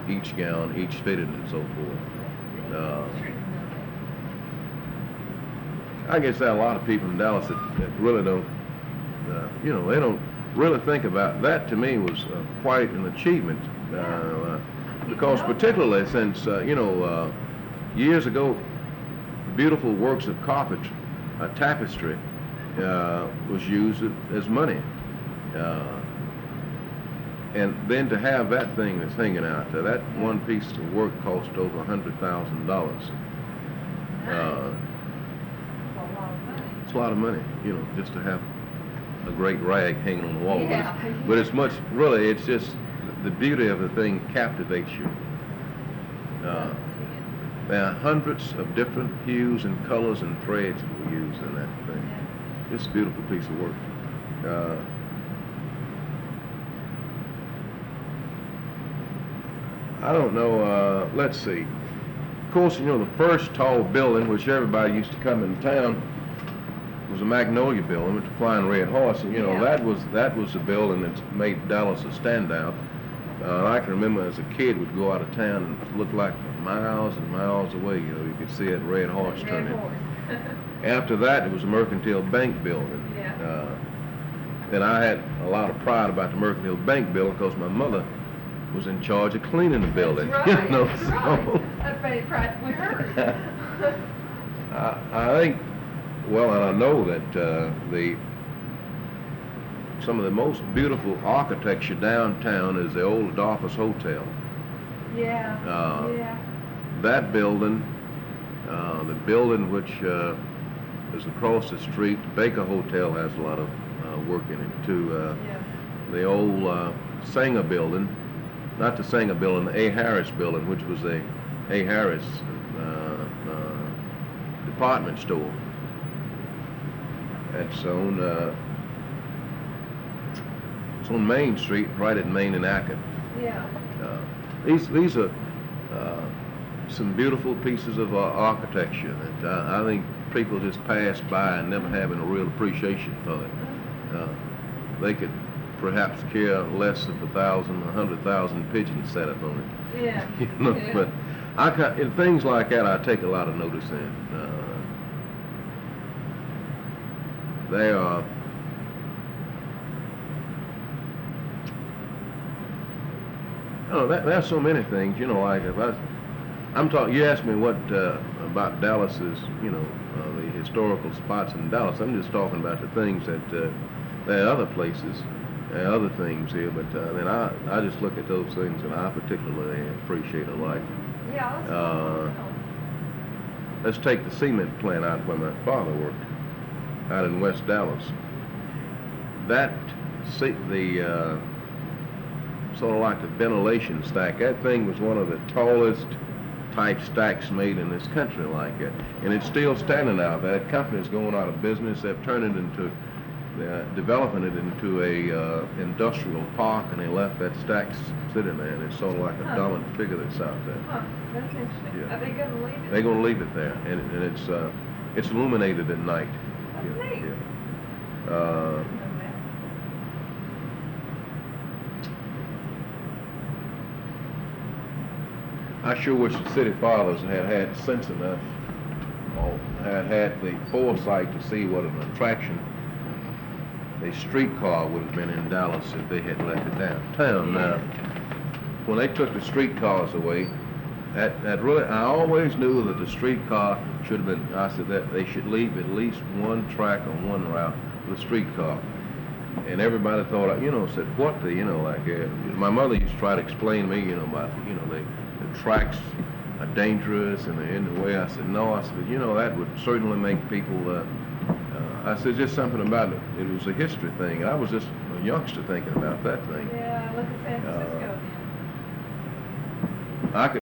each gown, each fitted, and so forth. I guess there are a lot of people in Dallas that really don't, they don't really think about that. To me, was quite an achievement, because particularly since, years ago, beautiful works of carpet, tapestry, was used as money. And then to have that thing that's hanging out there, that one piece of work cost over $100,000. It's a lot of money, just to have a great rag hanging on the wall. But it's much, really, it's just the beauty of the thing captivates you. There are hundreds of different hues and colors and threads that were used in that thing. It's a beautiful piece of work. I don't know, let's see. Of course, the first tall building, which everybody used to come in town, was a Magnolia building with the Flying Red Horse, and that was the building that made Dallas a standout. I can remember as a kid would go out of town and it looked like miles and miles away. You could see that red horse turning. After that, it was a Mercantile Bank building. And I had a lot of pride about the Mercantile Bank building because my mother was in charge of cleaning the building. That's right. That's right. That's very practically hers. I think, well, and I know that some of the most beautiful architecture downtown is the old Adolphus Hotel. That building, the building which is across the street, Baker Hotel has a lot of work in it too. The old Sanger building, not the Sanger building, the A. Harris building, which was the A. Harris department store. It's on Main Street, right at Main and Acton. These are some beautiful pieces of architecture that I think people just pass by and never having a real appreciation for it. They could perhaps care less if 1,000, 100,000 pigeons sat up on it. But in things like that, I take a lot of notice in. They are. There's so many things, like if I'm talking, you asked me what about Dallas's, the historical spots in Dallas. I'm just talking about the things that there are other places, there are other things here, but then I just look at those things and I particularly appreciate a lot. Let's take the cement plant out where my father worked, out in West Dallas. That, the sort of like the ventilation stack, that thing was one of the tallest type stacks made in this country like it. And it's still standing out. That company's going out of business. They've turned it into, developing it into a industrial park, and they left that stack sitting there, and it's sort of like a dominant figure that's out there. That's interesting. Are they going to leave it? They're going to leave it there, and it's illuminated at night. That's neat. I sure wish the city fathers had sense enough, or had the foresight to see what an attraction a streetcar would have been in Dallas if they had left it downtown. Now, when they took the streetcars away, that really, I always knew that the streetcar should have been, I said that they should leave at least one track on one route with a streetcar. And everybody thought, said, what the, my mother used to try to explain to me, about, the tracks are dangerous and they're in the way. I said, no. I said, that would certainly make people, I said, just something about it. It was a history thing. I was just a youngster thinking about that thing. Yeah, look at San Francisco. I could